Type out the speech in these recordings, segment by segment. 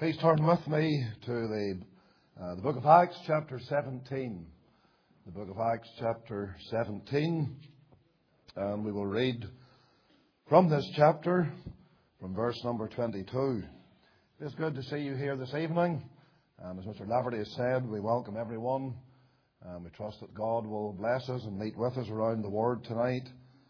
Please turn with me to the book of Acts, chapter 17. The book of Acts, chapter 17. And we will read from this chapter, from verse number 22. It's good to see you here this evening. And as Mr. Laverty has said, we welcome everyone. And we trust that God will bless us and meet with us around the Word tonight.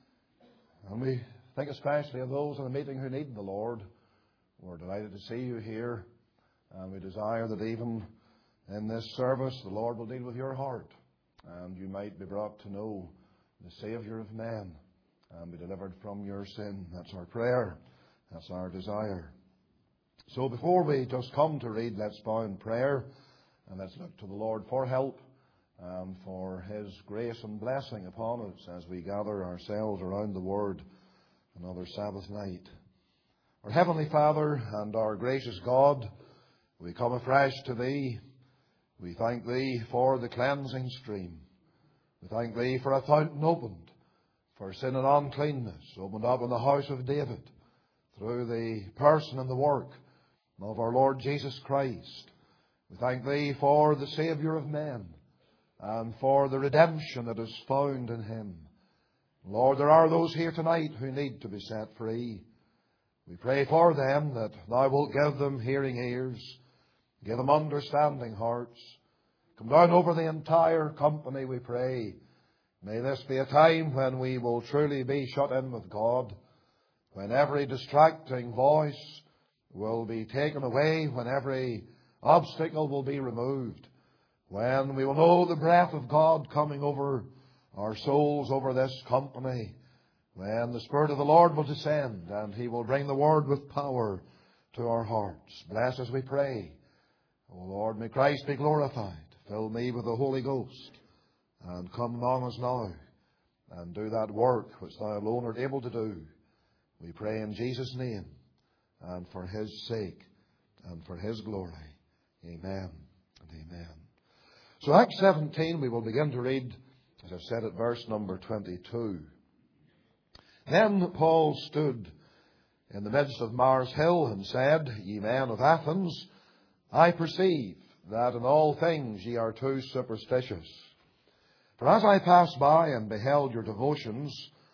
And we think especially of those in the meeting who need the Lord. We're delighted to see you here. And we desire that even in this service, the Lord will deal with your heart. And you might be brought to know the Saviour of men and be delivered from your sin. That's our prayer. That's our desire. So before we just come to read, let's bow in prayer. And let's look to the Lord for help and for His grace and blessing upon us as we gather ourselves around the Word another Sabbath night. Our Heavenly Father and our gracious God, we come afresh to Thee. We thank Thee for the cleansing stream. We thank Thee for a fountain opened for sin and uncleanness, opened up in the house of David through the person and the work of our Lord Jesus Christ. We thank Thee for the Saviour of men and for the redemption that is found in Him. Lord, there are those here tonight who need to be set free. We pray for them that Thou wilt give them hearing ears, give them understanding hearts. Come down over the entire company, we pray. May this be a time when we will truly be shut in with God, when every distracting voice will be taken away, when every obstacle will be removed, when we will know the breath of God coming over our souls, over this company, when the Spirit of the Lord will descend and He will bring the Word with power to our hearts. Bless us, we pray. O Lord, may Christ be glorified. Fill me with the Holy Ghost and come among us now and do that work which Thou alone art able to do. We pray in Jesus' name and for His sake and for His glory. Amen and amen. So Acts 17, we will begin to read, as I've said, at verse number 22. Then Paul stood in the midst of Mars Hill and said, Ye men of Athens, I perceive that in all things ye are too superstitious. For as I passed by and beheld your devotions,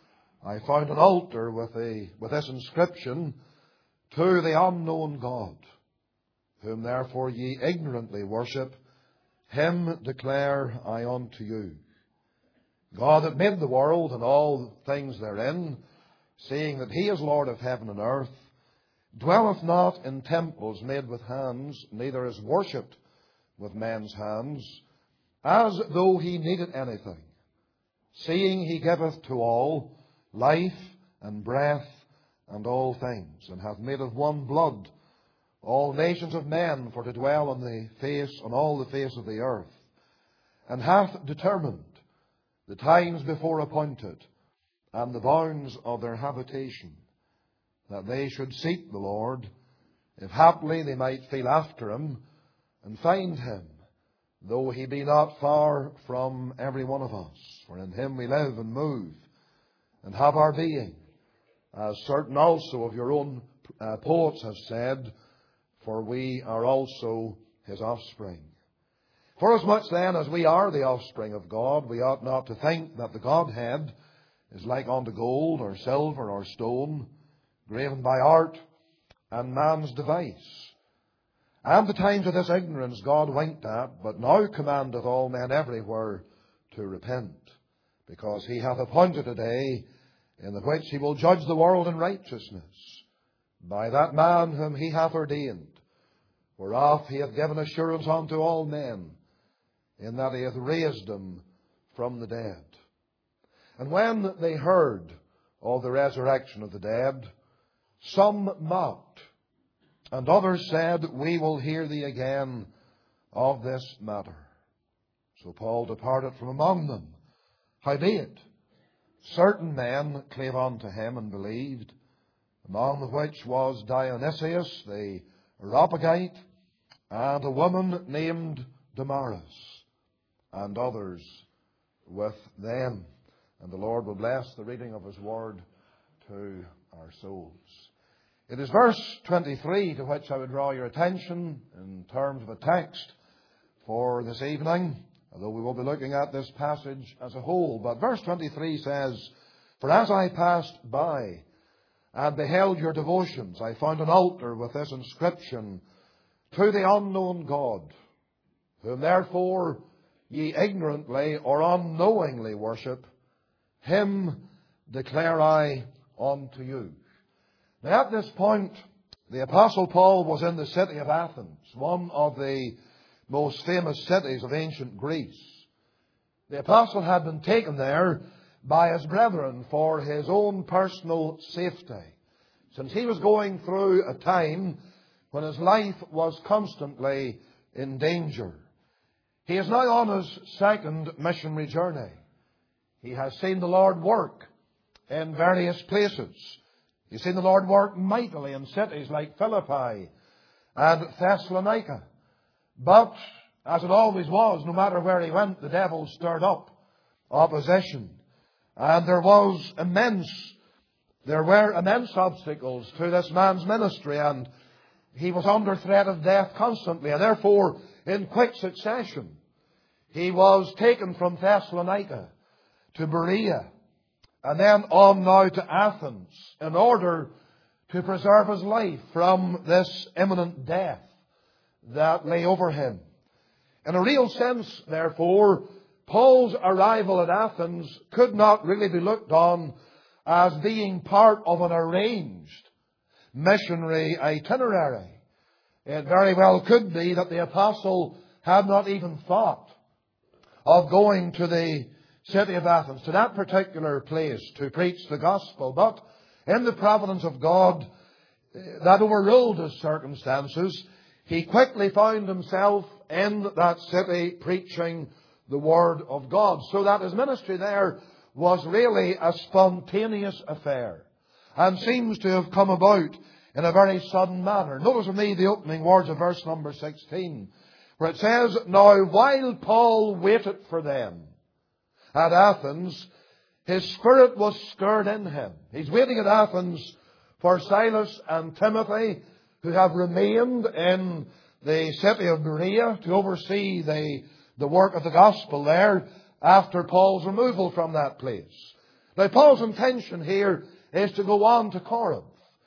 I found an altar with this inscription, To the unknown God, whom therefore ye ignorantly worship, Him declare I unto you. God that made the world and all things therein, seeing that He is Lord of heaven and earth, dwelleth not in temples made with hands, neither is worshipped with men's hands, as though He needed anything, seeing He giveth to all life and breath and all things, and hath made of one blood all nations of men for to dwell on all the face of the earth, and hath determined the times before appointed and the bounds of their habitation, that they should seek the Lord, if haply they might feel after Him, and find Him, though He be not far from every one of us. For in Him we live and move, and have our being, as certain also of your own poets have said, for we are also His offspring. Forasmuch then as we are the offspring of God, we ought not to think that the Godhead is like unto gold or silver or stone, graven by art and man's device. And the times of this ignorance God winked at, but now commandeth all men everywhere to repent, because He hath appointed a day in the which He will judge the world in righteousness, by that man whom He hath ordained, whereof He hath given assurance unto all men, in that He hath raised Him from the dead. And when they heard of the resurrection of the dead, some mocked, and others said, We will hear thee again of this matter. So Paul departed from among them. Howbeit, certain men clave unto him and believed, among which was Dionysius the Areopagite, and a woman named Damaris, and others with them. And the Lord will bless the reading of His Word to our souls. It is verse 23 to which I would draw your attention in terms of a text for this evening, although we will be looking at this passage as a whole. But verse 23 says, "For as I passed by and beheld your devotions, I found an altar with this inscription, To the unknown God, whom therefore ye ignorantly or unknowingly worship, him declare I unto you." Now at this point, the Apostle Paul was in the city of Athens, one of the most famous cities of ancient Greece. The Apostle had been taken there by his brethren for his own personal safety, since he was going through a time when his life was constantly in danger. He is now on his second missionary journey. He has seen the Lord work in various places. He's seen the Lord work mightily in cities like Philippi and Thessalonica. But, as it always was, no matter where he went, the devil stirred up opposition. And there were immense obstacles to this man's ministry, and he was under threat of death constantly. And therefore, in quick succession, he was taken from Thessalonica to Berea, and then on now to Athens, in order to preserve his life from this imminent death that lay over him. In a real sense, therefore, Paul's arrival at Athens could not really be looked on as being part of an arranged missionary itinerary. It very well could be that the apostle had not even thought of going to the city of Athens, to that particular place, to preach the gospel. But in the providence of God that overruled his circumstances, he quickly found himself in that city preaching the Word of God. So that his ministry there was really a spontaneous affair, and seems to have come about in a very sudden manner. Notice with me the opening words of verse number 16, where it says, "Now while Paul waited for them at Athens, his spirit was stirred in him." He's waiting at Athens for Silas and Timothy, who have remained in the city of Berea to oversee the work of the gospel there after Paul's removal from that place. Now, Paul's intention here is to go on to Corinth,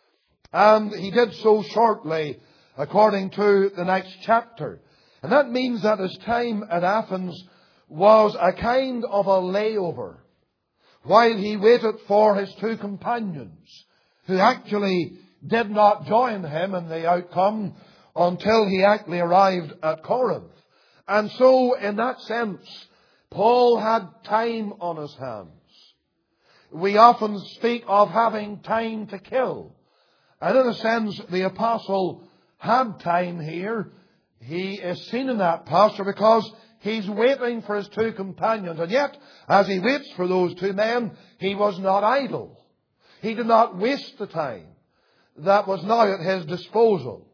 and he did so shortly according to the next chapter. And that means that his time at Athens was a kind of a layover while he waited for his two companions, who actually did not join him in the outcome until he actually arrived at Corinth. And so, in that sense, Paul had time on his hands. We often speak of having time to kill. And in a sense, the apostle had time here. He is seen in that posture because he's waiting for his two companions. And yet, as he waits for those two men, he was not idle. He did not waste the time that was now at his disposal.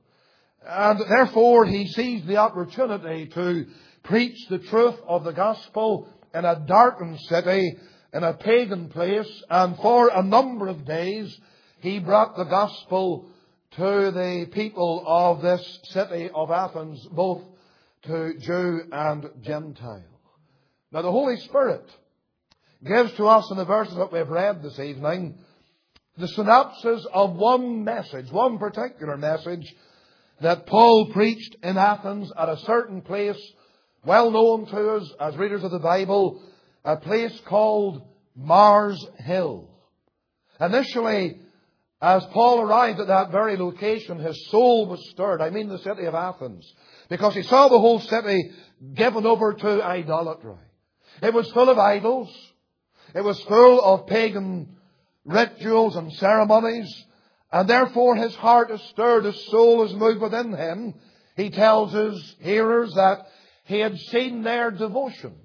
And therefore, he seized the opportunity to preach the truth of the gospel in a darkened city, in a pagan place. And for a number of days, he brought the gospel to the people of this city of Athens, both to Jew and Gentile. Now, the Holy Spirit gives to us in the verses that we've read this evening the synopsis of one message, one particular message that Paul preached in Athens at a certain place well known to us as readers of the Bible, a place called Mars Hill. Initially, as Paul arrived at that very location, his soul was stirred. I mean the city of Athens, because he saw the whole city given over to idolatry. It was full of idols. It was full of pagan rituals and ceremonies. And therefore his heart is stirred, his soul is moved within him. He tells his hearers that he had seen their devotions.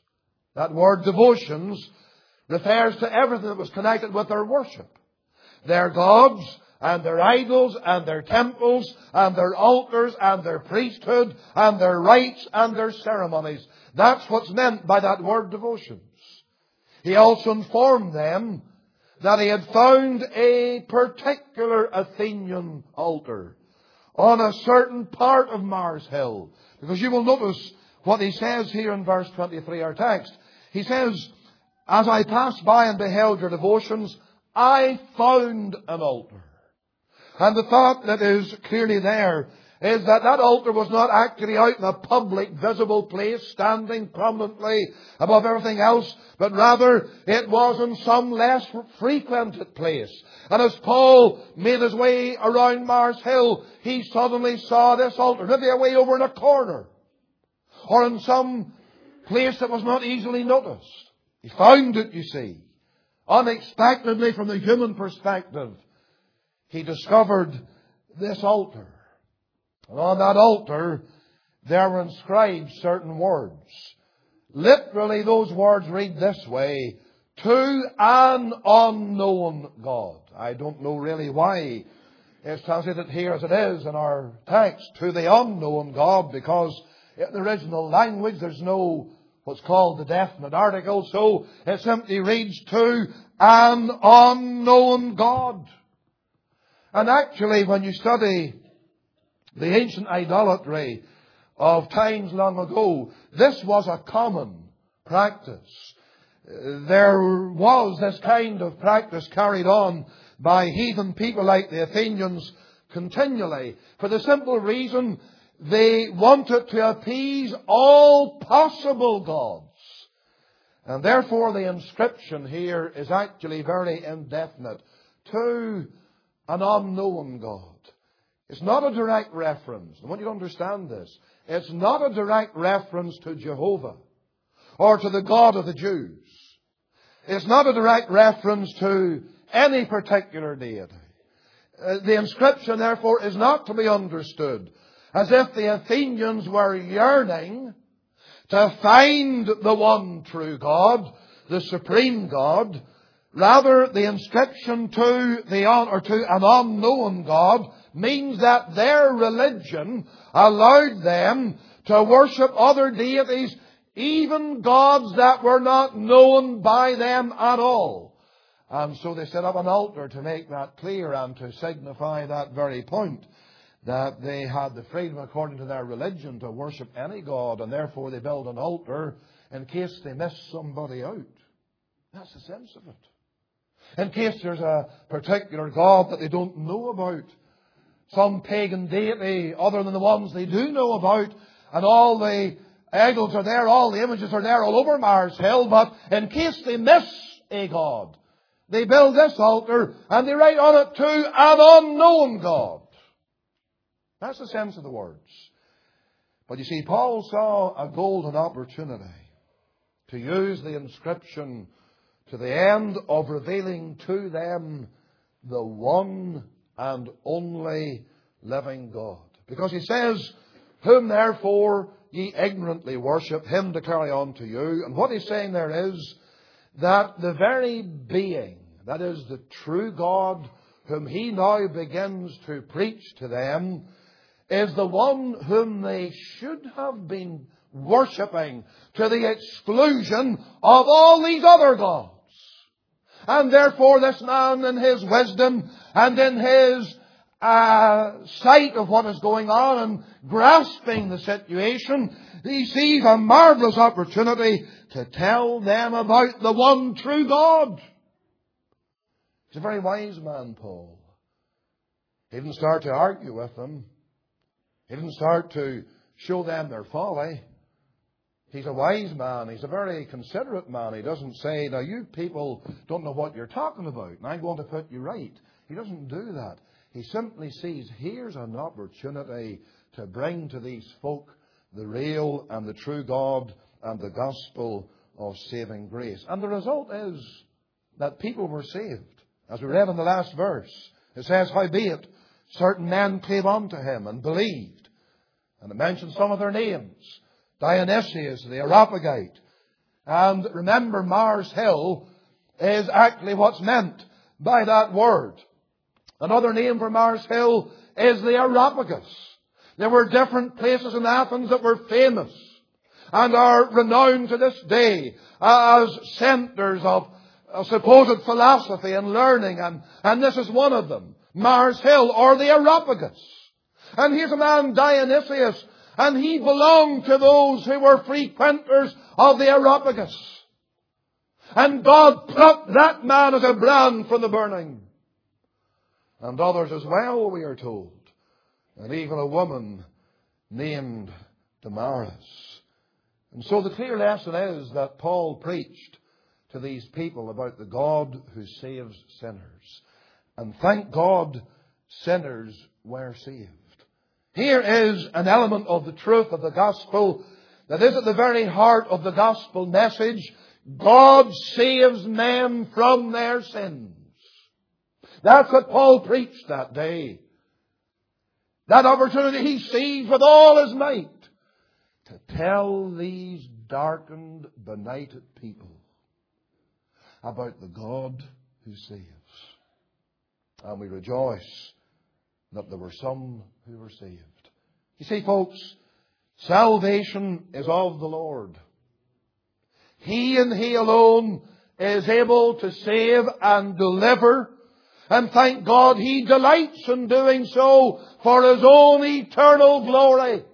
That word devotions refers to everything that was connected with their worship. Their gods and their idols and their temples and their altars and their priesthood and their rites and their ceremonies. That's what's meant by that word devotions. He also informed them that he had found a particular Athenian altar on a certain part of Mars Hill. Because you will notice what he says here in verse 23, our text. He says, as I passed by and beheld your devotions, I found an altar. And the thought that is clearly there is that that altar was not actually out in a public, visible place, standing prominently above everything else, but rather it was in some less frequented place. And as Paul made his way around Mars Hill, he suddenly saw this altar, maybe away over in a corner, or in some place that was not easily noticed. He found it, you see, unexpectedly from the human perspective. He discovered this altar. And on that altar, there were inscribed certain words. Literally, those words read this way: to an unknown God. I don't know really why it's translated here as it is in our text, to the unknown God, because in the original language there's no what's called the definite article, so it simply reads to an unknown God. And actually, when you study the ancient idolatry of times long ago, this was a common practice. There was this kind of practice carried on by heathen people like the Athenians continually, for the simple reason they wanted to appease all possible gods. And therefore the inscription here is actually very indefinite. To an unknown God. It's not a direct reference. I want you to understand this. It's not a direct reference to Jehovah or to the God of the Jews. It's not a direct reference to any particular deity. The inscription, therefore, is not to be understood as if the Athenians were yearning to find the one true God, the supreme God. Rather, the inscription to an unknown God means that their religion allowed them to worship other deities, even gods that were not known by them at all. And so they set up an altar to make that clear and to signify that very point, that they had the freedom according to their religion to worship any god, and therefore they built an altar in case they missed somebody out. That's the sense of it. In case there's a particular god that they don't know about, some pagan deity other than the ones they do know about, and all the idols are there, all the images are there all over Mars Hill, but in case they miss a god, they build this altar and they write on it, to an unknown God. That's the sense of the words. But you see, Paul saw a golden opportunity to use the inscription to the end of revealing to them the one and only living God. Because he says, whom therefore ye ignorantly worship, him declare I unto you. And what he's saying there is that the very being, that is the true God, whom he now begins to preach to them, is the one whom they should have been worshipping to the exclusion of all these other gods. And therefore this man, in his wisdom and in his sight of what is going on and grasping the situation, he sees a marvelous opportunity to tell them about the one true God. He's a very wise man, Paul. He didn't start to argue with them. He didn't start to show them their folly. He's a wise man. He's a very considerate man. He doesn't say, now you people don't know what you're talking about, and I'm going to put you right. He doesn't do that. He simply sees, here's an opportunity to bring to these folk the real and the true God and the gospel of saving grace. And the result is that people were saved. As we read in the last verse, it says, howbeit certain men came unto him and believed. And it mentions some of their names. Dionysius, the Areopagite. And remember, Mars Hill is actually what's meant by that word. Another name for Mars Hill is the Areopagus. There were different places in Athens that were famous and are renowned to this day as centres of a supposed philosophy and learning, and this is one of them. Mars Hill, or the Areopagus. And here's a man, Dionysius, and he belonged to those who were frequenters of the Areopagus. And God plucked that man as a brand from the burning. And others as well, we are told. And even a woman named Damaris. And so the clear lesson is that Paul preached to these people about the God who saves sinners. And thank God, sinners were saved. Here is an element of the truth of the gospel that is at the very heart of the gospel message. God saves men from their sins. That's what Paul preached that day. That opportunity he seized with all his might to tell these darkened, benighted people about the God who saves. And we rejoice that there were some who were saved. You see, folks, salvation is of the Lord. He and He alone is able to save and deliver. And thank God He delights in doing so for His own eternal glory.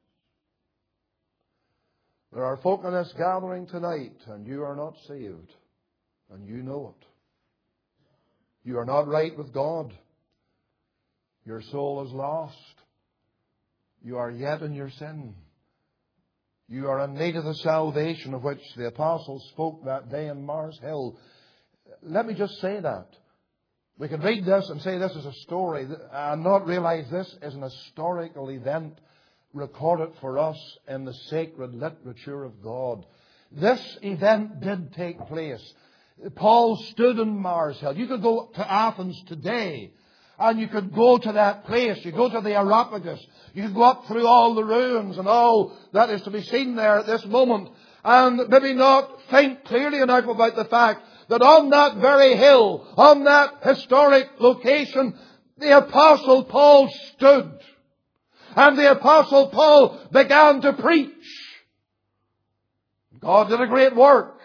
There are folk in this gathering tonight, and you are not saved. And you know it. You are not right with God. Your soul is lost. You are yet in your sin. You are in need of the salvation of which the apostles spoke that day in Mars Hill. Let me just say that. We can read this and say this is a story and not realize this is an historical event recorded for us in the sacred literature of God. This event did take place. Paul stood in Mars Hill. You could go to Athens today and you could go to that place. You go to the Areopagus. You could go up through all the ruins and all that is to be seen there at this moment and maybe not think clearly enough about the fact that on that very hill, on that historic location, the Apostle Paul stood. And the Apostle Paul began to preach. God did a great work.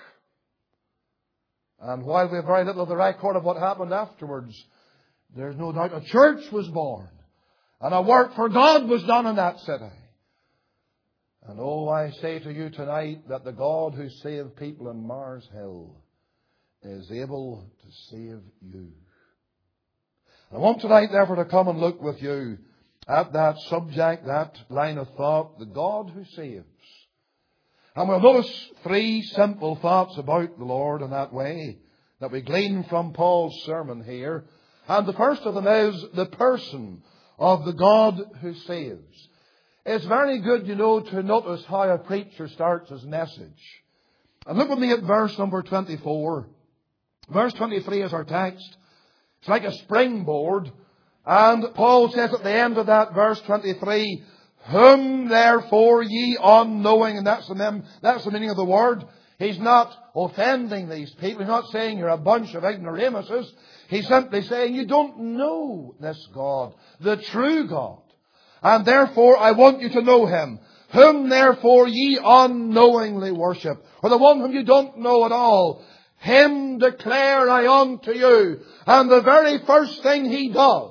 And while we have very little of the record of what happened afterwards, there's no doubt a church was born. And a work for God was done in that city. And oh, I say to you tonight that the God who saved people in Mars Hill is able to save you. I want tonight, therefore, to come and look with you at that subject, that line of thought, the God who saves. And we'll notice three simple thoughts about the Lord in that way that we glean from Paul's sermon here. And the first of them is the person of the God who saves. It's very good, to notice how a preacher starts his message. And look with me at verse number 24. Verse 23 is our text. It's like a springboard. And Paul says at the end of that verse 23, whom therefore ye unknowing, and that's the meaning of the word. He's not offending these people. He's not saying you're a bunch of ignoramuses. He's simply saying you don't know this God, the true God. And therefore I want you to know Him. Whom therefore ye unknowingly worship, or the one whom you don't know at all. Him declare I unto you. And the very first thing he does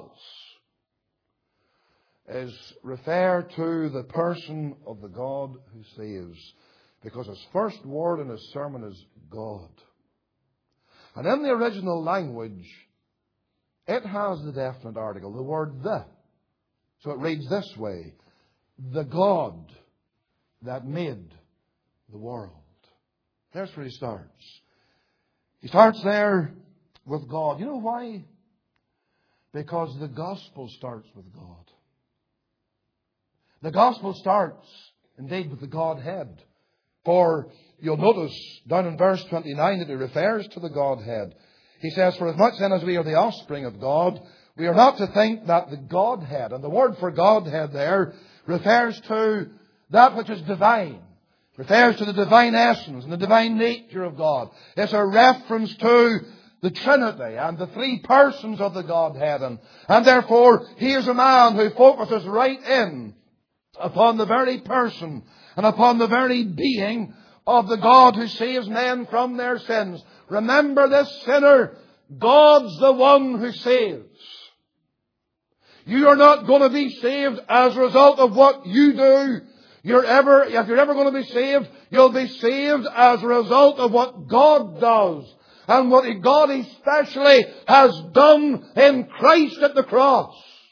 is refer to the person of the God who saves. Because his first word in his sermon is God. And in the original language, it has the definite article, the word the. So it reads this way, the God that made the world. There's where he starts. He starts there with God. You know why? Because the gospel starts with God. The gospel starts, indeed, with the Godhead. For you'll notice down in verse 29 that he refers to the Godhead. He says, for as much then as we are the offspring of God, we are not to think that the Godhead, and the word for Godhead there refers to that which is divine. Refers to the divine essence and the divine nature of God. It's a reference to the Trinity and the three persons of the Godhead. And therefore, here's a man who focuses right in upon the very person and upon the very being of the God who saves men from their sins. Remember this, sinner, God's the one who saves. You are not going to be saved as a result of what you do. If you're ever going to be saved, you'll be saved as a result of what God does. And what God especially has done in Christ at the cross.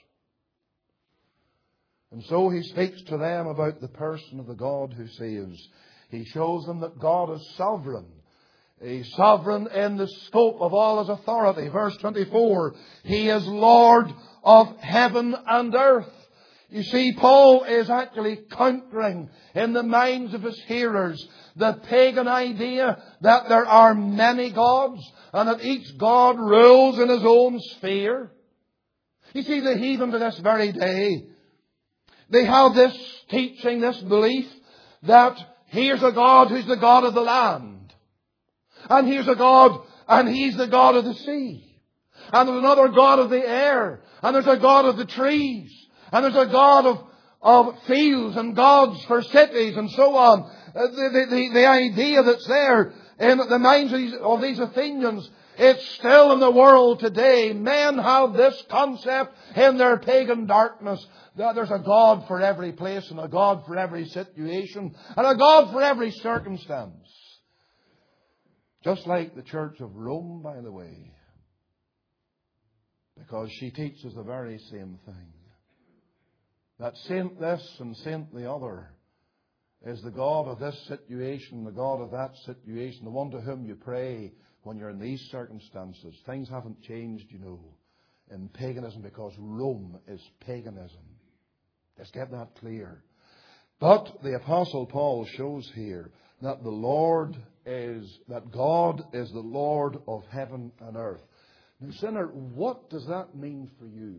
And so He speaks to them about the person of the God who saves. He shows them that God is sovereign. He's sovereign in the scope of all His authority. Verse 24, He is Lord of heaven and earth. You see, Paul is actually countering in the minds of his hearers the pagan idea that there are many gods and that each god rules in his own sphere. You see, the heathen to this very day, they have this teaching, this belief that here's a God who's the God of the land. And here's a God, and He's the God of the sea. And there's another God of the air. And there's a God of the trees. And there's a God of fields and gods for cities and so on. The idea that's there in the minds of these Athenians, it's still in the world today. Men have this concept in their pagan darkness that there's a God for every place and a God for every situation and a God for every circumstance. Just like the Church of Rome, by the way. Because she teaches the very same thing. That saint this and saint the other is the God of this situation, the God of that situation, the one to whom you pray when you're in these circumstances. Things haven't changed, you know, in paganism because Rome is paganism. Let's get that clear. But the Apostle Paul shows here that that God is the Lord of heaven and earth. Now, sinner, what does that mean for you?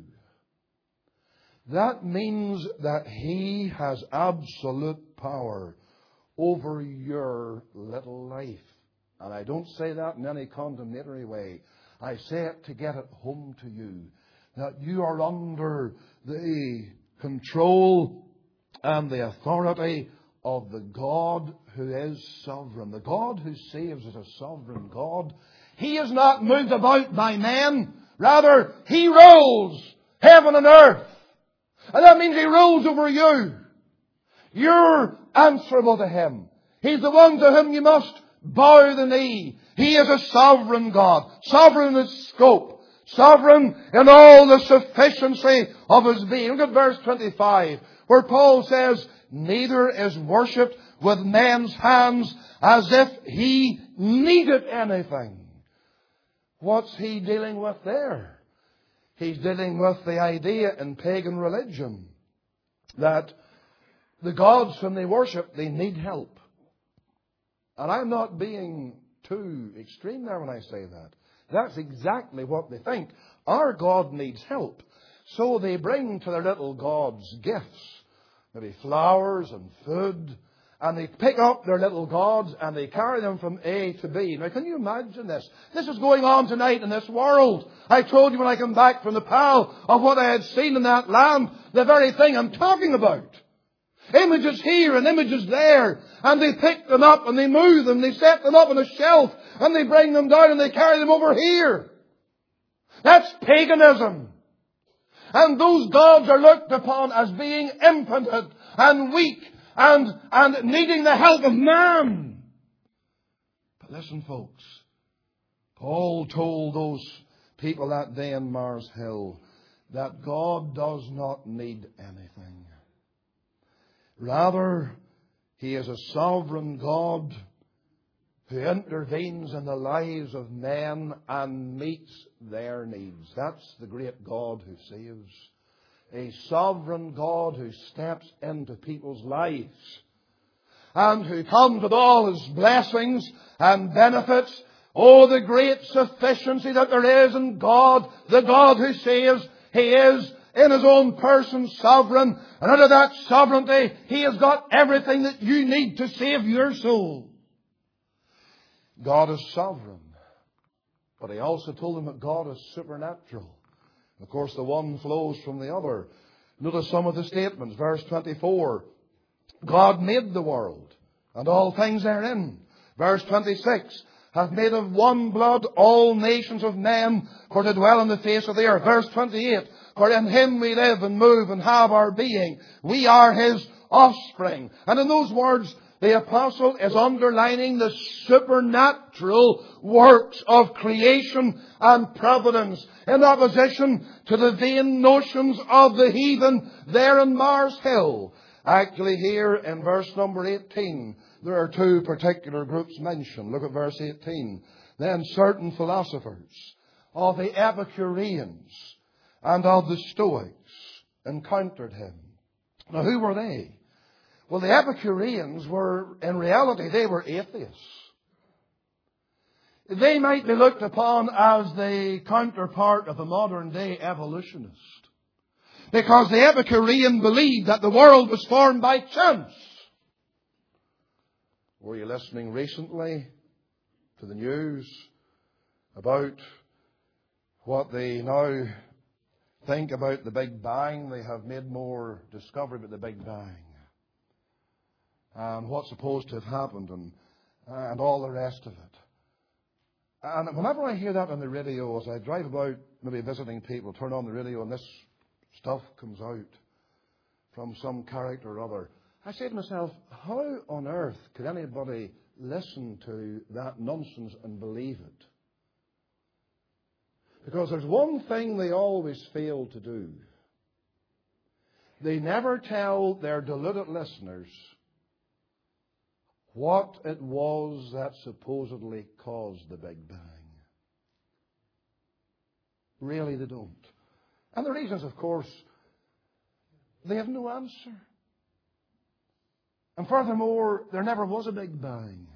That means that He has absolute power over your little life. And I don't say that in any condemnatory way. I say it to get it home to you. That you are under the control and the authority of the God who is sovereign. The God who saves is a sovereign God. He is not moved about by men. Rather, He rules heaven and earth. And that means He rules over you. You're answerable to Him. He's the one to whom you must bow the knee. He is a sovereign God. Sovereign in His scope. Sovereign in all the sufficiency of His being. Look at verse 25, where Paul says, neither is worshipped with men's hands as if He needed anything. What's he dealing with there? He's dealing with the idea in pagan religion that the gods whom they worship, they need help. And I'm not being too extreme there when I say that. That's exactly what they think. Our God needs help. So they bring to their little gods gifts, maybe flowers and food, and they pick up their little gods and they carry them from A to B. Now, can you imagine this? This is going on tonight in this world. I told you when I come back from Nepal of what I had seen in that land, the very thing I'm talking about. Images here and images there. And they pick them up and they move them. They set them up on a shelf and they bring them down and they carry them over here. That's paganism. And those gods are looked upon as being impotent and weak and needing the help of man. But listen, folks. Paul told those people that day in Mars Hill that God does not need anything. Rather, He is a sovereign God who intervenes in the lives of men and meets their needs. That's the great God who saves. A sovereign God who steps into people's lives and who comes with all His blessings and benefits. Oh, the great sufficiency that there is in God, the God who saves. He is in His own person sovereign. And out of that sovereignty, He has got everything that you need to save your soul. God is sovereign. But He also told them that God is supernatural. Of course, the one flows from the other. Notice some of the statements. Verse 24. God made the world and all things therein. Verse 26. hath made of one blood all nations of men for to dwell on the face of the earth. Verse 28, for in Him we live and move and have our being. We are His offspring. And in those words, the apostle is underlining the supernatural works of creation and providence in opposition to the vain notions of the heathen there in Mars Hill. Actually, here in verse number 18, there are two particular groups mentioned. Look at verse 18. Then certain philosophers of the Epicureans and of the Stoics encountered Him. Now, who were they? Well, the Epicureans were, in reality, they were atheists. They might be looked upon as the counterpart of a modern day evolutionist. Because the Epicurean believed that the world was formed by chance. Were you listening recently to the news about what they now think about the Big Bang? They have made more discovery about the Big Bang and what's supposed to have happened and all the rest of it. And whenever I hear that on the radio, as I drive about maybe visiting people, turn on the radio and this stuff comes out from some character or other, I say to myself, how on earth could anybody listen to that nonsense and believe it? Because there's one thing they always fail to do. They never tell their deluded listeners what it was that supposedly caused the Big Bang. Really, they don't. And the reasons, of course, they have no answer. And furthermore, there never was a Big Bang.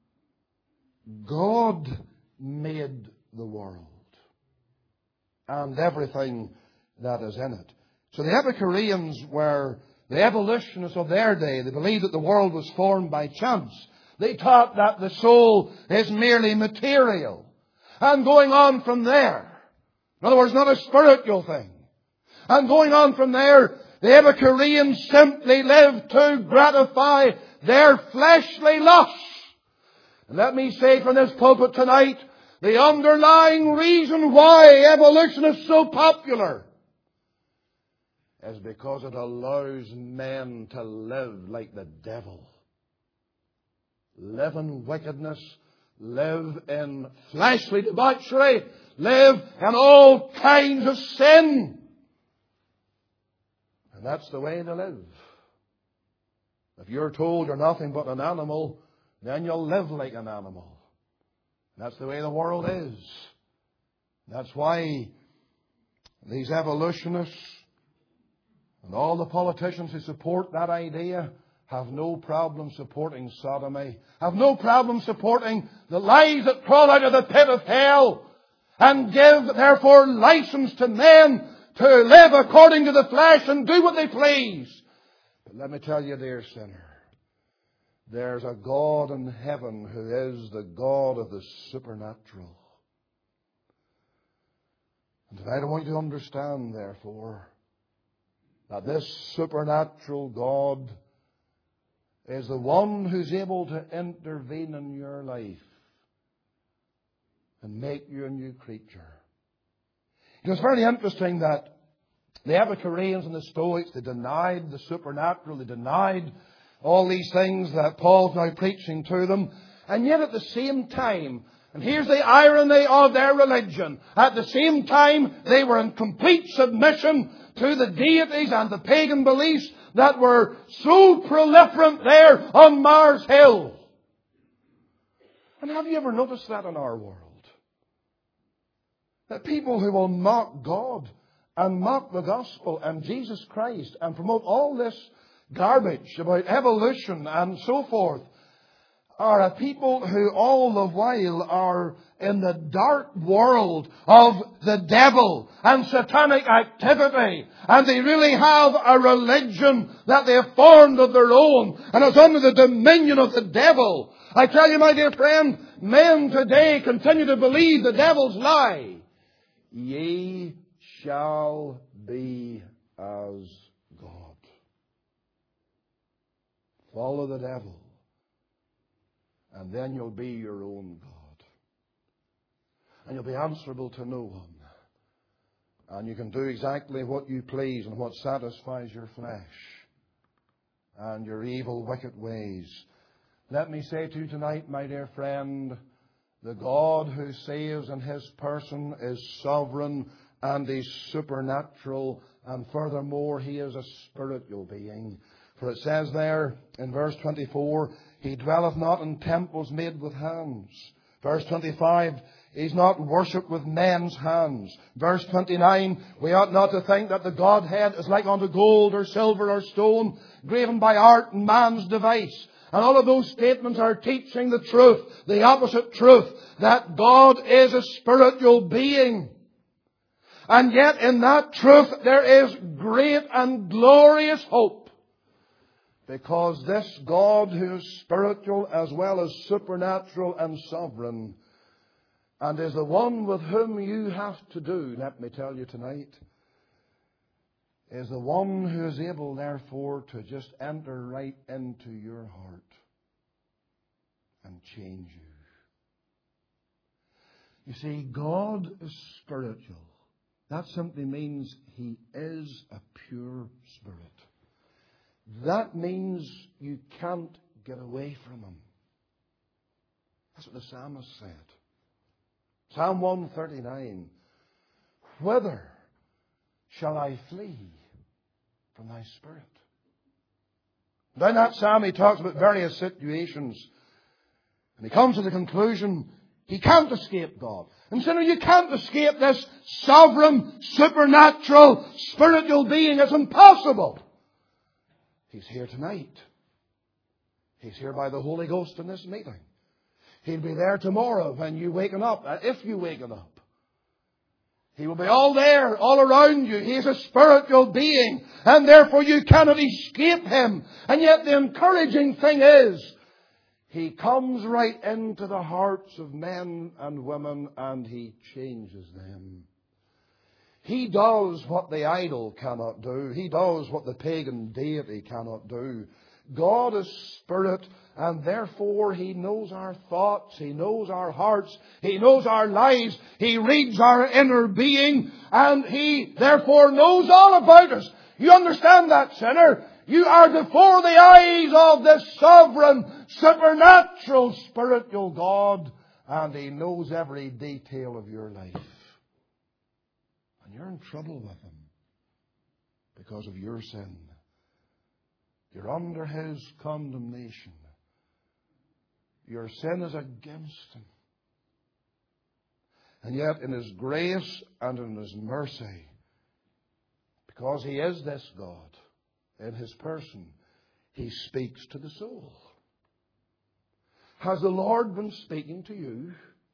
God made the world and everything that is in it. So the Epicureans were the evolutionists of their day. They believed that the world was formed by chance. They taught that the soul is merely material. And going on from there, in other words, not a spiritual thing. And going on from there, the Epicureans simply lived to gratify their fleshly lusts. And let me say from this pulpit tonight, the underlying reason why evolution is so popular is because it allows men to live like the devil. Live in wickedness, live in fleshly debauchery, live in all kinds of sin. And that's the way to live. If you're told you're nothing but an animal, then you'll live like an animal. That's the way the world is. That's why these evolutionists and all the politicians who support that idea have no problem supporting sodomy, have no problem supporting the lies that crawl out of the pit of hell, and give, therefore, license to men to live according to the flesh and do what they please. But let me tell you, dear sinner, there's a God in heaven who is the God of the supernatural. And tonight I want you to understand, therefore, that this supernatural God is the one who's able to intervene in your life and make you a new creature. It was very interesting that the Epicureans and the Stoics, they denied the supernatural, they denied all these things that Paul's now preaching to them. And yet at the same time, and here's the irony of their religion, at the same time they were in complete submission to the deities and the pagan beliefs that were so proliferant there on Mars Hill. And have you ever noticed that in our world? That people who will mock God and mock the gospel and Jesus Christ and promote all this garbage about evolution and so forth are a people who all the while are in the dark world of the devil and satanic activity. And they really have a religion that they have formed of their own and is under the dominion of the devil. I tell you, my dear friend, men today continue to believe the devil's lie. Ye shall be as God. Follow the devil, and then you'll be your own God. and you'll be answerable to no one. And you can do exactly what you please and what satisfies your flesh and your evil, wicked ways. Let me say to you tonight, my dear friend, the God who saves in His person is sovereign and He's supernatural, and furthermore He is a spiritual being. For it says there in verse 24, He dwelleth not in temples made with hands. Verse 25, He's not worshipped with men's hands. Verse 29, we ought not to think that the Godhead is like unto gold or silver or stone, graven by art and man's device. And all of those statements are teaching the truth, the opposite truth, that God is a spiritual being. And yet in that truth there is great and glorious hope. Because this God who is spiritual as well as supernatural and sovereign, and is the one with whom you have to do, let me tell you tonight, is the one who is able, therefore, to just enter right into your heart and change you. You see, God is spiritual. That simply means He is a pure spirit. That means you can't get away from Him. That's what the psalmist said. Psalm 139, whither shall I flee from Thy Spirit? And in that psalm he talks about various situations. And he comes to the conclusion, he can't escape God. And sinner, you can't escape this sovereign, supernatural, spiritual being. It's impossible. He's here tonight. He's here by the Holy Ghost in this meeting. He'll be there tomorrow when you waken up, if you waken up. He will be all there, all around you. He is a spiritual being, and therefore you cannot escape Him. And yet the encouraging thing is, He comes right into the hearts of men and women and He changes them. He does what the idol cannot do. He does what the pagan deity cannot do. God is spirit, and therefore He knows our thoughts, He knows our hearts, He knows our lives, He reads our inner being, and He therefore knows all about us. You understand that, sinner? You are before the eyes of this sovereign, supernatural, spiritual God, and He knows every detail of your life. And you're in trouble with Him because of your sin. You're under His condemnation. Your sin is against Him. And yet in His grace and in His mercy, because He is this God in His person, He speaks to the soul. Has the Lord been speaking to you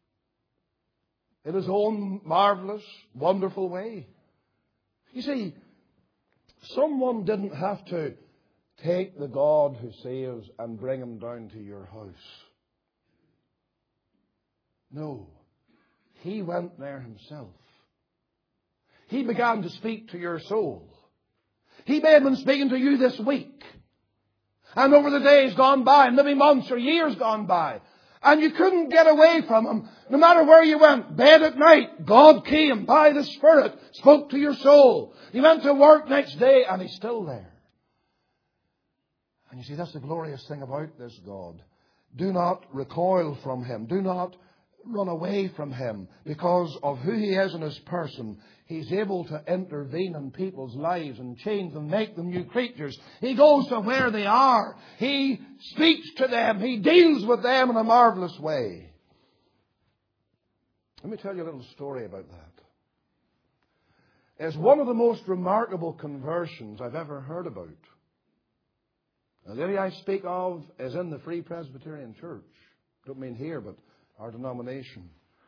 in His own marvelous, wonderful way? You see, someone didn't have to take the God who saves and bring Him down to your house. No. He went there Himself. He began to speak to your soul. He may have been speaking to you this week. And over the days gone by, maybe months or years gone by. And you couldn't get away from Him. No matter where you went, bed at night, God came by the Spirit, spoke to your soul. You went to work next day and He's still there. And you see, that's the glorious thing about this God. Do not recoil from Him. Do not run away from Him. Because of who He is in His person, He's able to intervene in people's lives and change them, make them new creatures. He goes to where they are. He speaks to them. He deals with them in a marvelous way. Let me tell you a little story about that. It's one of the most remarkable conversions I've ever heard about. And the area I speak of is in the Free Presbyterian Church. Don't mean here, but our denomination.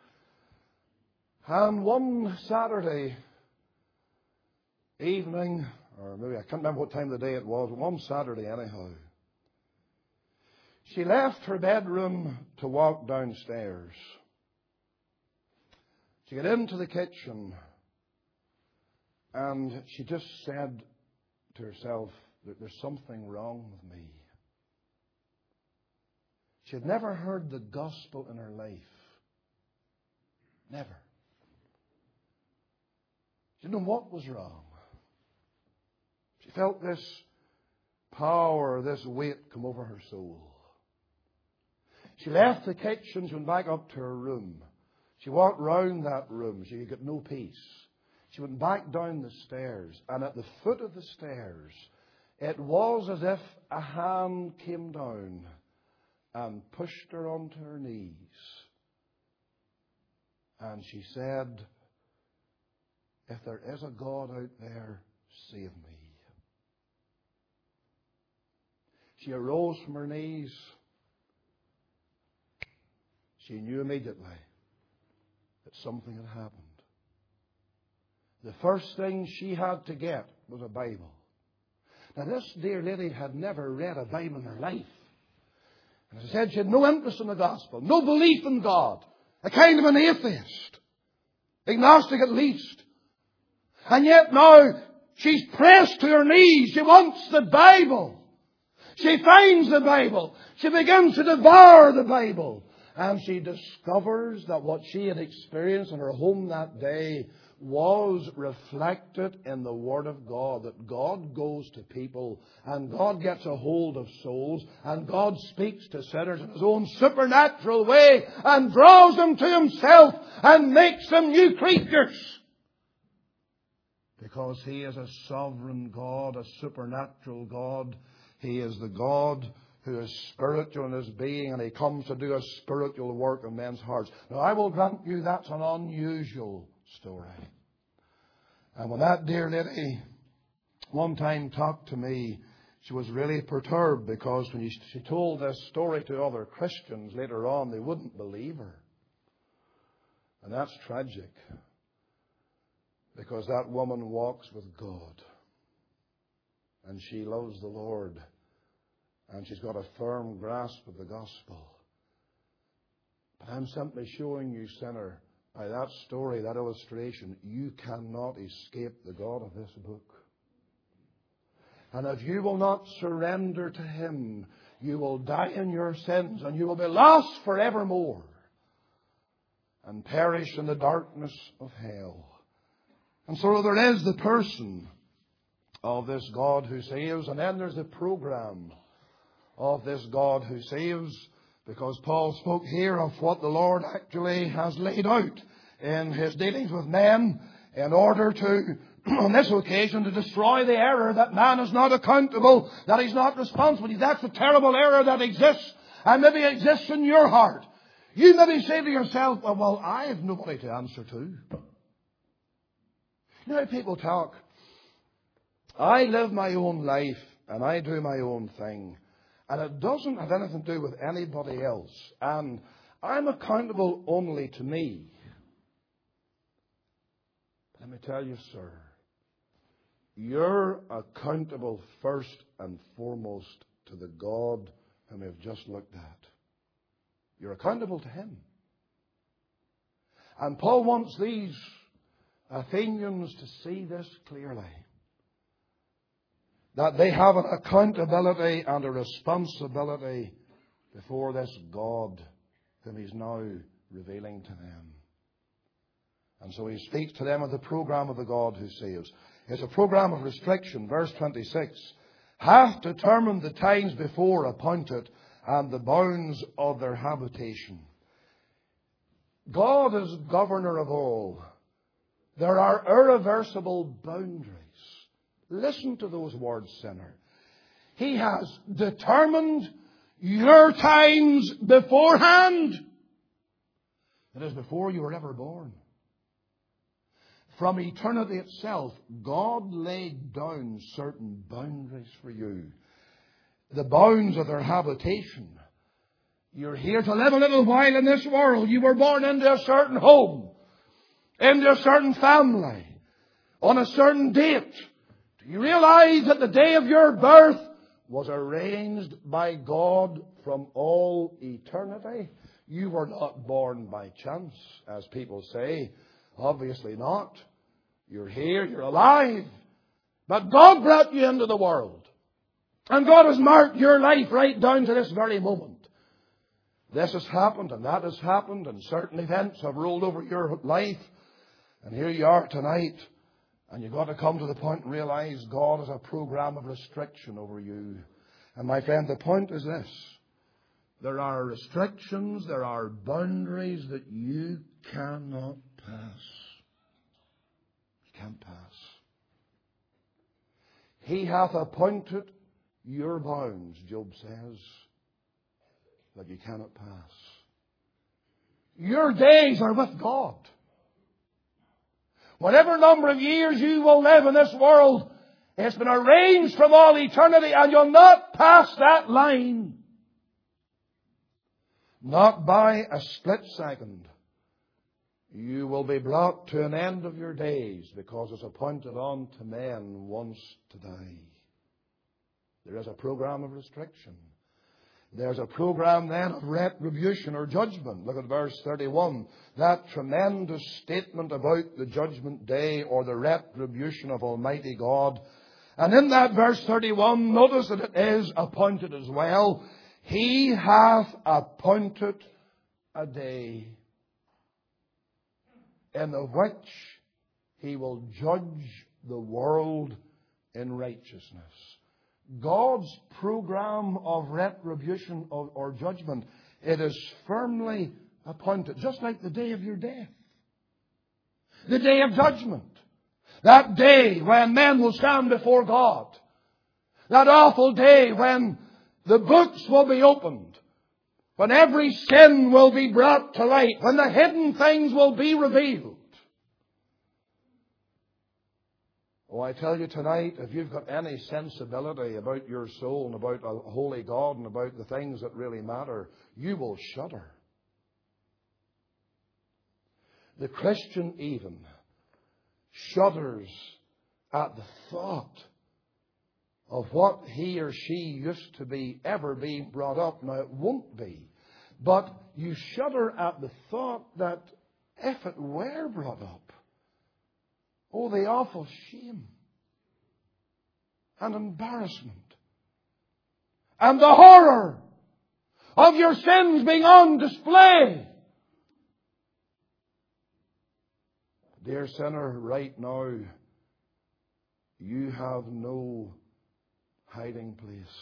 And one Saturday evening, or maybe I can't remember what time of the day it was, one Saturday anyhow, she left her bedroom to walk downstairs. She got into the kitchen and she just said to herself that there's something wrong with me. She had never heard the gospel in her life. Never. She didn't know what was wrong. She felt this power, this weight come over her soul. She left the kitchen, she went back up to her room. She walked round that room. She got no peace. She went back down the stairs, and at the foot of the stairs, it was as if a hand came down and pushed her onto her knees. And she said, "If there is a God out there, save me." She arose from her knees. She knew immediately that something had happened. The first thing she had to get was a Bible. Now, this dear lady had never read a Bible in her life. And as I said, she had no interest in the gospel, no belief in God, a kind of an atheist, agnostic at least. And yet now she's pressed to her knees. She wants the Bible. She finds the Bible. She begins to devour the Bible. And she discovers that what she had experienced in her home that day was reflected in the Word of God. That God goes to people and God gets a hold of souls and God speaks to sinners in His own supernatural way and draws them to Himself and makes them new creatures. Because He is a sovereign God, a supernatural God. He is the God who is spiritual in His being, and He comes to do a spiritual work in men's hearts. Now, I will grant you that's an unusual story. And when that dear lady one time talked to me, she was really perturbed, because when she told this story to other Christians later on, they wouldn't believe her. And that's tragic, because that woman walks with God. And she loves the Lord. And she's got a firm grasp of the gospel. But I'm simply showing you, sinner, by that story, that illustration, you cannot escape the God of this book. And if you will not surrender to Him, you will die in your sins and you will be lost forevermore and perish in the darkness of hell. And so there is the person of this God who saves, and then there's the program of this God who saves, because Paul spoke here of what the Lord actually has laid out in His dealings with men in order to, on this occasion, to destroy the error that man is not accountable, that he's not responsible. That's a terrible error that exists, and maybe exists in your heart. You maybe say to yourself, well, I have nobody to answer to. You know how people talk? I live my own life and I do my own thing. And it doesn't have anything to do with anybody else. And I'm accountable only to me. Let me tell you, sir, you're accountable first and foremost to the God whom we've just looked at. You're accountable to Him. And Paul wants these Athenians to see this clearly. That they have an accountability and a responsibility before this God whom He's now revealing to them. And so He speaks to them of the program of the God who saves. It's a program of restriction. Verse 26. Hath determined the times before appointed and the bounds of their habitation. God is governor of all. There are irreversible boundaries. Listen to those words, sinner. He has determined your times beforehand. It is before you were ever born. From eternity itself, God laid down certain boundaries for you. The bounds of their habitation. You're here to live a little while in this world. You were born into a certain home, into a certain family, on a certain date. Do you realize that the day of your birth was arranged by God from all eternity? You were not born by chance, as people say. Obviously not. You're here, you're alive. But God brought you into the world. And God has marked your life right down to this very moment. This has happened and that has happened, and certain events have rolled over your life. And here you are tonight. And you've got to come to the point and realize God has a program of restriction over you. And my friend, the point is this. There are restrictions, there are boundaries that you cannot pass. You can't pass. He hath appointed your bounds, Job says, that you cannot pass. Your days are with God. Whatever number of years you will live in this world, it's been arranged from all eternity, and you'll not pass that line. Not by a split second. You will be brought to an end of your days, because it's appointed unto men once to die. There is a program of restriction. There's a program then of retribution or judgment. Look at verse 31. That tremendous statement about the judgment day or the retribution of Almighty God. And in that verse 31, notice that it is appointed as well. He hath appointed a day in the which He will judge the world in righteousness. God's program of retribution or judgment, it is firmly appointed, just like the day of your death. The day of judgment. That day when men will stand before God. That awful day when the books will be opened. When every sin will be brought to light. When the hidden things will be revealed. Oh, I tell you tonight, if you've got any sensibility about your soul and about a holy God and about the things that really matter, you will shudder. The Christian even shudders at the thought of what he or she used to be ever being brought up. Now, it won't be. But you shudder at the thought that if it were brought up, oh, the awful shame and embarrassment and the horror of your sins being on display. Dear sinner, right now, you have no hiding place.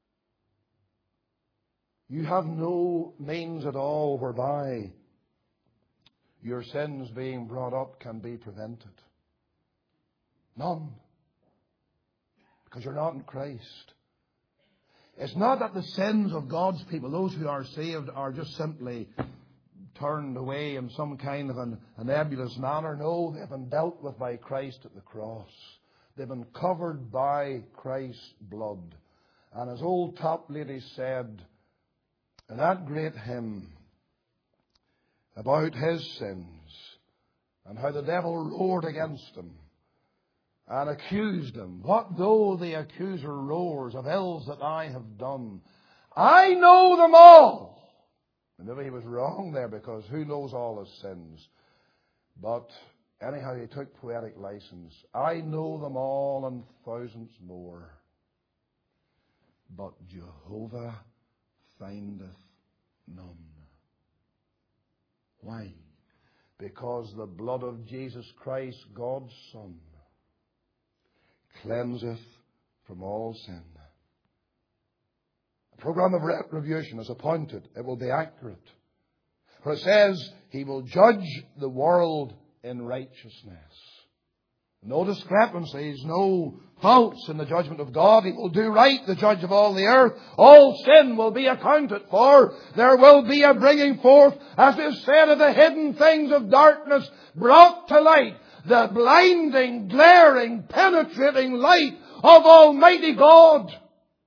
You have no means at all whereby your sins being brought up can be prevented. None. Because you're not in Christ. It's not that the sins of God's people, those who are saved, are just simply turned away in some kind of a nebulous manner. No, they've been dealt with by Christ at the cross. They've been covered by Christ's blood. And as old Toplady said in that great hymn about his sins and how the devil roared against him and accused him. What though the accuser roars of ills that I have done? I know them all. And maybe he was wrong there, because who knows all his sins? But anyhow, he took poetic license. I know them all and thousands more. But Jehovah findeth none. Why? Because the blood of Jesus Christ, God's Son, cleanseth from all sin. A program of retribution is appointed. It will be accurate. For it says, He will judge the world in righteousness. No discrepancies, no faults in the judgment of God. He will do right, the judge of all the earth. All sin will be accounted for. There will be a bringing forth, as is said, of the hidden things of darkness brought to light. The blinding, glaring, penetrating light of Almighty God.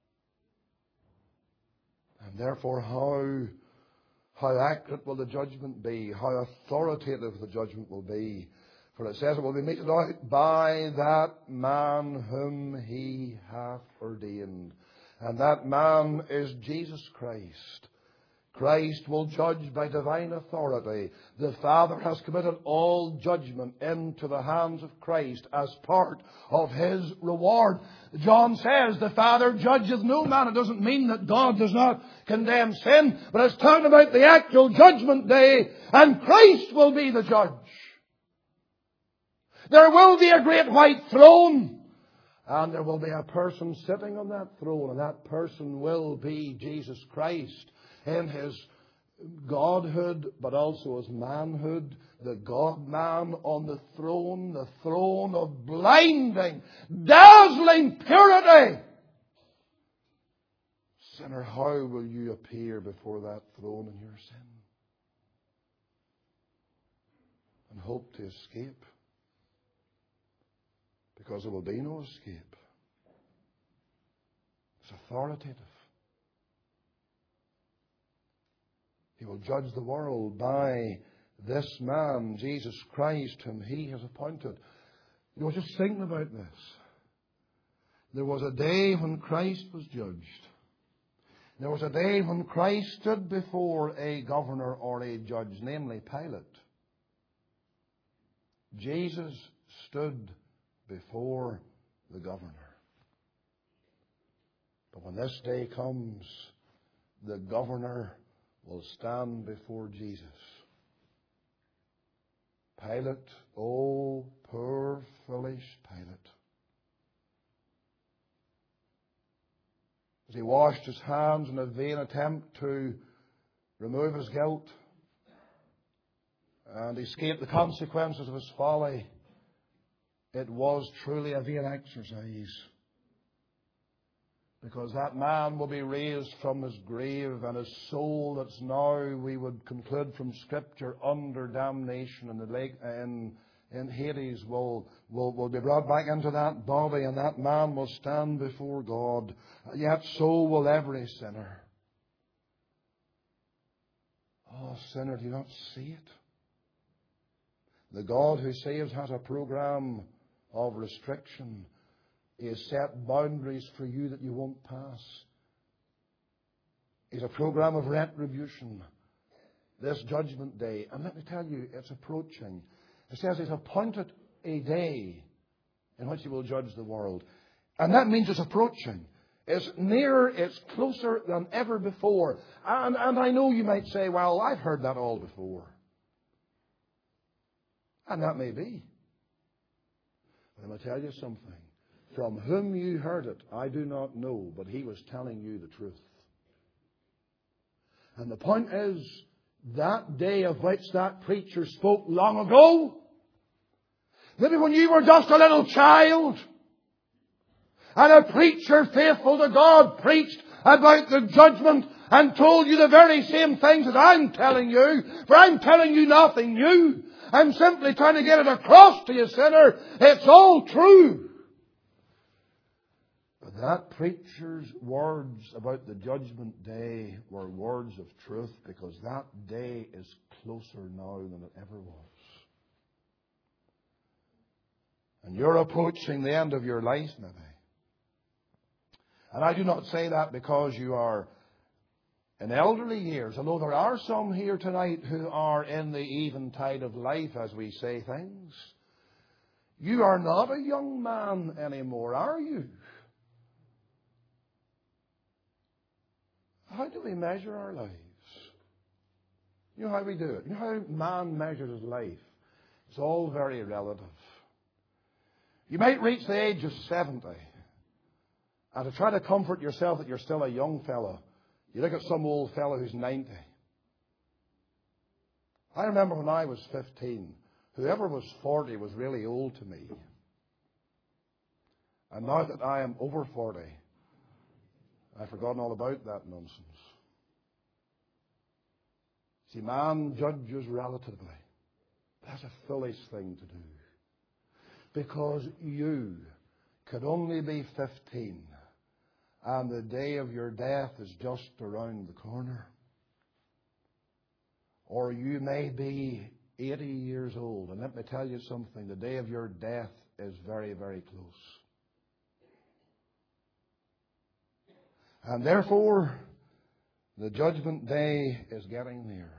And therefore, how accurate will the judgment be? How authoritative the judgment will be? For it says it will be meted out by that man whom He hath ordained. And that man is Jesus Christ. Christ will judge by divine authority. The Father has committed all judgment into the hands of Christ as part of His reward. John says the Father judgeth no man. It doesn't mean that God does not condemn sin, but it's talking about the actual judgment day, and Christ will be the judge. There will be a great white throne. And there will be a person sitting on that throne. And that person will be Jesus Christ in His Godhood, but also His manhood. The God-man on the throne of blinding, dazzling purity. Sinner, how will you appear before that throne in your sin? And hope to escape? Because there will be no escape. It's authoritative. He will judge the world by this man, Jesus Christ, whom He has appointed. You know, just thinking about this. There was a day when Christ was judged. There was a day when Christ stood before a governor or a judge, namely Pilate. Jesus stood before the governor. But when this day comes, the governor will stand before Jesus. Pilate, oh, poor, foolish Pilate. As he washed his hands in a vain attempt to remove his guilt and escape the consequences of his folly, it was truly a vain exercise. Because that man will be raised from his grave, and his soul that's now, we would conclude from Scripture, under damnation in the lake in Hades will be brought back into that body, and that man will stand before God. Yet so will every sinner. Oh, sinner, do you not see it? The God who saves has a program of restriction. He has set boundaries for you that you won't pass. He has a program of retribution. This judgment day. And let me tell you, it's approaching. It says He's appointed a day in which He will judge the world. And that means it's approaching. It's nearer, it's closer than ever before. And I know you might say, well, I've heard that all before. And that may be. But I'm going to tell you something. From whom you heard it, I do not know, but He was telling you the truth. And the point is, that day of which that preacher spoke long ago, maybe when you were just a little child, and a preacher faithful to God preached about the judgment and told you the very same things that I'm telling you, for I'm telling you nothing new. I'm simply trying to get it across to you, sinner. It's all true. But that preacher's words about the judgment day were words of truth, because that day is closer now than it ever was. And you're approaching the end of your life, maybe. And I do not say that because you are in elderly years, although there are some here tonight who are in the eventide of life, as we say things. You are not a young man anymore, are you? How do we measure our lives? You know how we do it. You know how man measures his life. It's all very relative. You might reach the age of 70, and to try to comfort yourself that you're still a young fellow, you look at some old fellow who's 90. I remember when I was 15, whoever was 40 was really old to me. And now that I am over 40, I've forgotten all about that nonsense. See, man judges relatively. That's a foolish thing to do. Because you could only be 15, and the day of your death is just around the corner. Or you may be 80 years old, and let me tell you something, the day of your death is very, very close. And therefore, the judgment day is getting near.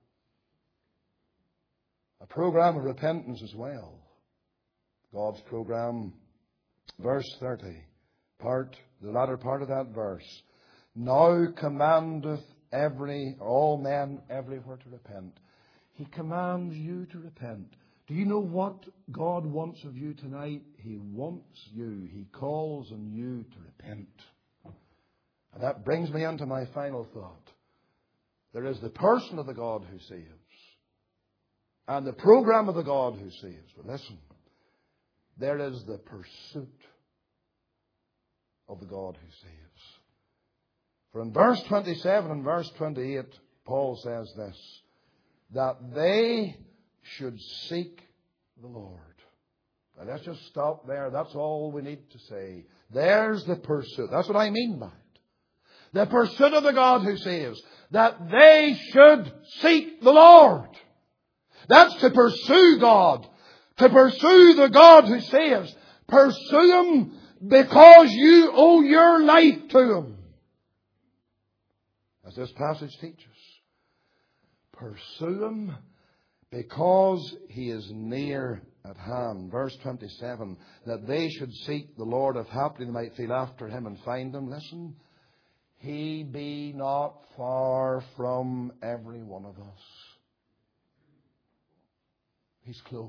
A program of repentance as well. God's program, verse 30, the latter part of that verse. Now commandeth all men everywhere to repent. He commands you to repent. Do you know what God wants of you tonight? He wants you. He calls on you to repent. And that brings me into my final thought. There is the person of the God who saves and the program of the God who saves. But listen, there is the pursuit of the God who saves. For in verse 27 and verse 28, Paul says this, that they should seek the Lord. Now let's just stop there. That's all we need to say. There's the pursuit. That's what I mean by it. The pursuit of the God who saves. That they should seek the Lord. That's to pursue God. To pursue the God who saves. Pursue Him because you owe your life to Him. As this passage teaches. Pursue Him because He is near at hand. Verse 27. That they should seek the Lord, if haply they might feel after Him and find Him. Listen. He be not far from every one of us. He's close.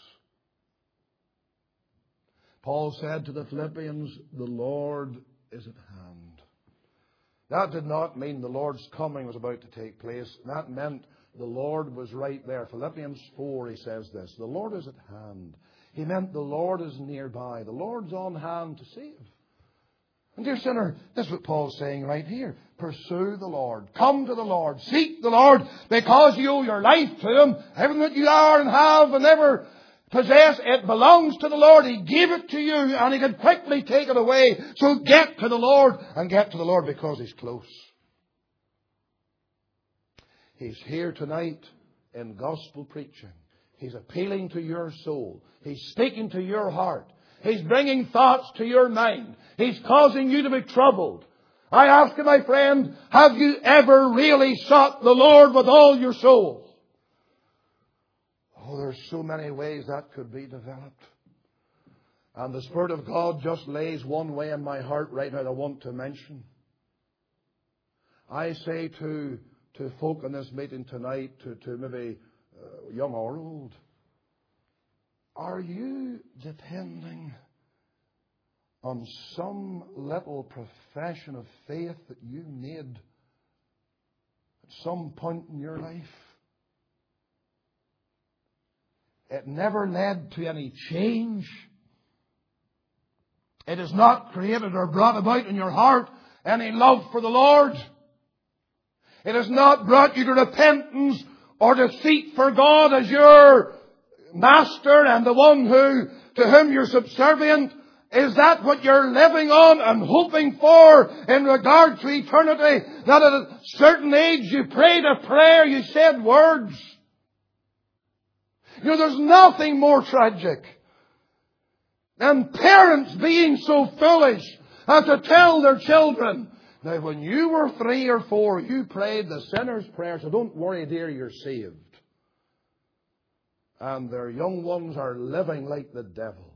Paul said to the Philippians, the Lord is at hand. That did not mean the Lord's coming was about to take place. That meant the Lord was right there. Philippians 4, he says this, the Lord is at hand. He meant the Lord is nearby. The Lord's on hand to save. And dear sinner, this is what Paul's saying right here. Pursue the Lord. Come to the Lord. Seek the Lord because you owe your life to Him. Everything that you are and have and ever possess, it belongs to the Lord. He gave it to you and He can quickly take it away. So get to the Lord, and get to the Lord because He's close. He's here tonight in gospel preaching. He's appealing to your soul. He's speaking to your heart. He's bringing thoughts to your mind. He's causing you to be troubled. I ask you, my friend, have you ever really sought the Lord with all your soul? Oh, there's so many ways that could be developed. And the Spirit of God just lays one way in my heart right now that I want to mention. I say to folk in this meeting tonight, to maybe young or old, are you depending on some little profession of faith that you made at some point in your life? It never led to any change. It has not created or brought about in your heart any love for the Lord. It has not brought you to repentance or to seek for God as your Master and the one to whom you're subservient. Is that what you're living on and hoping for in regard to eternity? That at a certain age you prayed a prayer, you said words. You know, there's nothing more tragic than parents being so foolish as to tell their children, now when you were 3 or 4, you prayed the sinner's prayer, so don't worry dear, you're saved. And their young ones are living like the devil.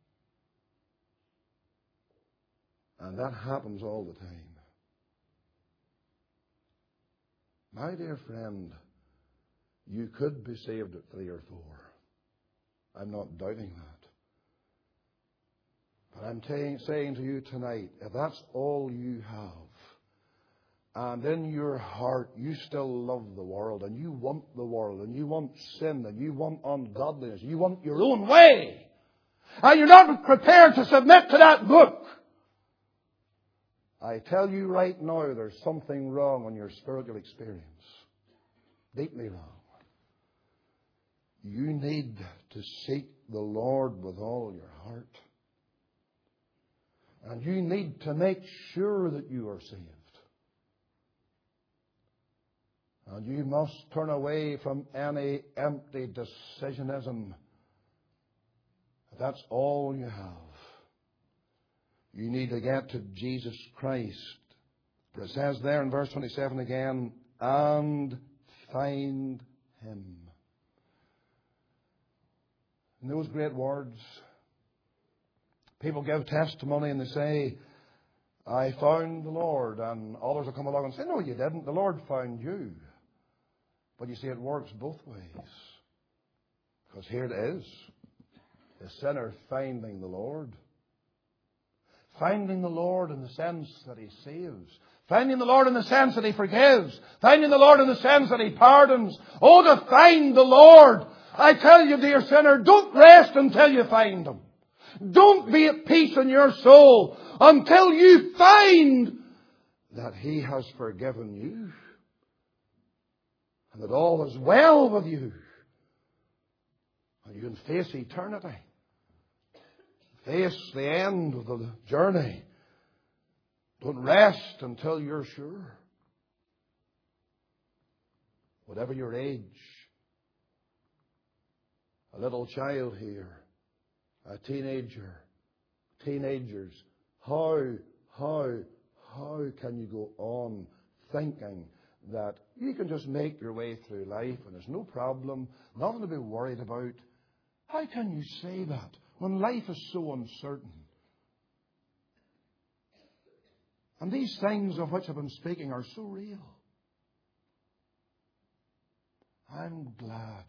And that happens all the time. My dear friend, you could be saved at 3 or 4. I'm not doubting that. But I'm saying to you tonight, if that's all you have, and in your heart you still love the world, and you want the world, and you want sin, and you want ungodliness, you want your own way, and you're not prepared to submit to that book, I tell you right now, there's something wrong in your spiritual experience. Deeply wrong. You need to seek the Lord with all your heart. And you need to make sure that you are saved. And you must turn away from any empty decisionism. That's all you have. You need to get to Jesus Christ. For it says there in verse 27 again, and find Him. And those great words, people give testimony and they say, I found the Lord. And others will come along and say, no, you didn't. The Lord found you. But you see, it works both ways. Because here it is. The sinner finding the Lord. Finding the Lord in the sense that He saves. Finding the Lord in the sense that He forgives. Finding the Lord in the sense that He pardons. Oh, to find the Lord. I tell you, dear sinner, don't rest until you find Him. Don't be at peace in your soul until you find that He has forgiven you. And that all is well with you. And you can face eternity. Face the end of the journey. Don't rest until you're sure. Whatever your age, a little child here, a teenager, teenagers, how can you go on thinking that you can just make your way through life and there's no problem, nothing to be worried about? How can you say that when life is so uncertain? And these things of which I've been speaking are so real. I'm glad.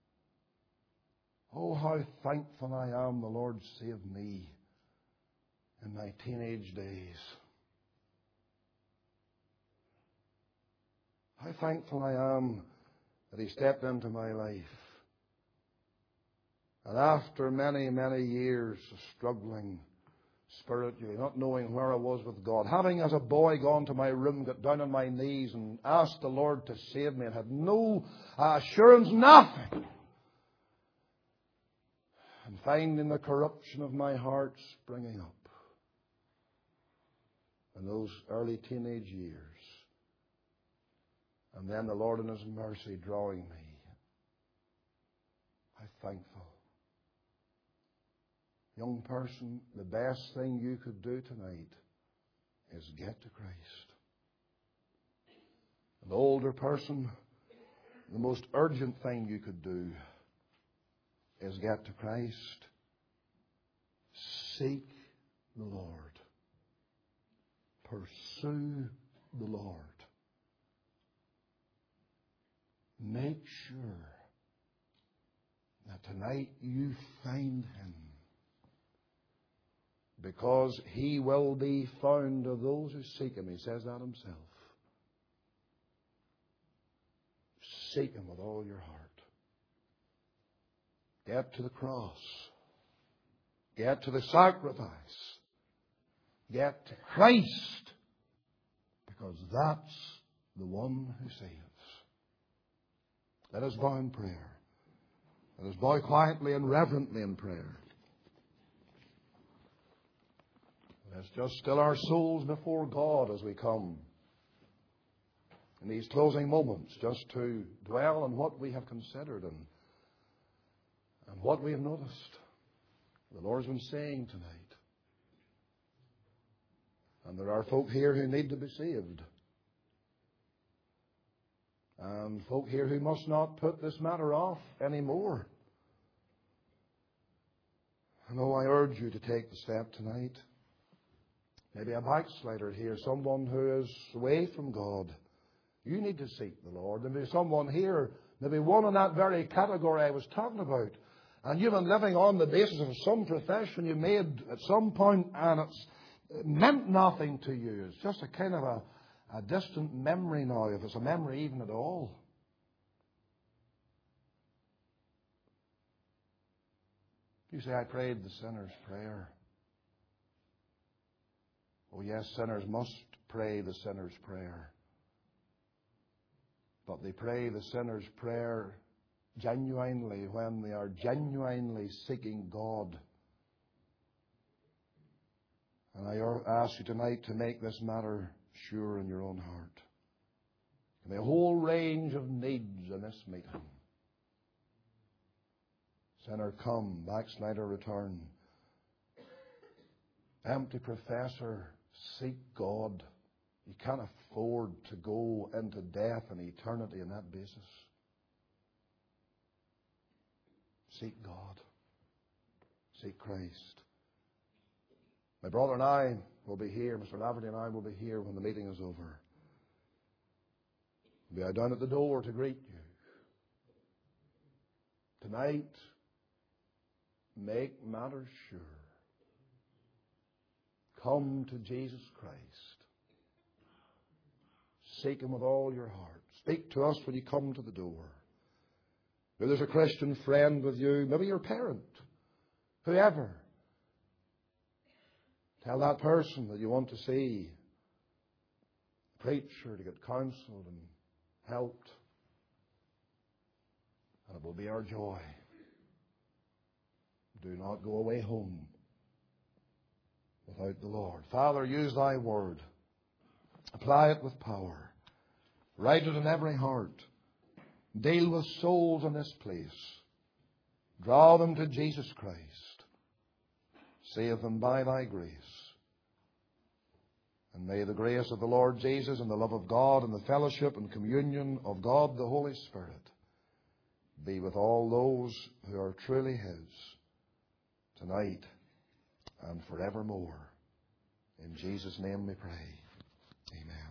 Oh, how thankful I am the Lord saved me in my teenage days. How thankful I am that He stepped into my life. And after many, many years of struggling spiritually, not knowing where I was with God, having as a boy gone to my room, got down on my knees and asked the Lord to save me and had no assurance, nothing. And finding the corruption of my heart springing up in those early teenage years. And then the Lord in His mercy drawing me. I'm thankful. Young person, the best thing you could do tonight is get to Christ. An older person, the most urgent thing you could do is get to Christ. Seek the Lord. Pursue the Lord. Make sure that tonight you find Him. Because He will be found of those who seek Him. He says that Himself. Seek Him with all your heart. Get to the cross. Get to the sacrifice. Get to Christ. Because that's the one who saves. Let us bow in prayer. Let us bow quietly and reverently in prayer. Let's just still our souls before God as we come in these closing moments, just to dwell on what we have considered and what we have noticed. The Lord's been saying tonight. And there are folk here who need to be saved. And folk here who must not put this matter off anymore. And oh, I urge you to take the step tonight. Maybe a backslider here, someone who is away from God. You need to seek the Lord. There may be someone here, maybe one in that very category I was talking about. And you've been living on the basis of some profession you made at some point and it's meant nothing to you. It's just a kind of a distant memory now, if it's a memory even at all. You say, I prayed the sinner's prayer. Oh yes, sinners must pray the sinner's prayer. But they pray the sinner's prayer genuinely when they are genuinely seeking God. And I ask you tonight to make this matter sure in your own heart. There may be a whole range of needs in this meeting. Sinner, come. Backslider, return. Empty professor, seek God. You can't afford to go into death and eternity on that basis. Seek God. Seek Christ. My brother and I will be here. Mr. Laverty and I will be here when the meeting is over. We'll be down at the door to greet you. Tonight, make matters sure. Come to Jesus Christ. Seek Him with all your heart. Speak to us when you come to the door. If there's a Christian friend with you, maybe your parent, whoever, tell that person that you want to see a preacher to get counseled and helped. And it will be our joy. Do not go away home without the Lord. Father, use Thy word. Apply it with power. Write it in every heart. Deal with souls in this place. Draw them to Jesus Christ. Save them by Thy grace. And may the grace of the Lord Jesus and the love of God and the fellowship and communion of God the Holy Spirit be with all those who are truly His tonight and forevermore. In Jesus' name we pray. Amen.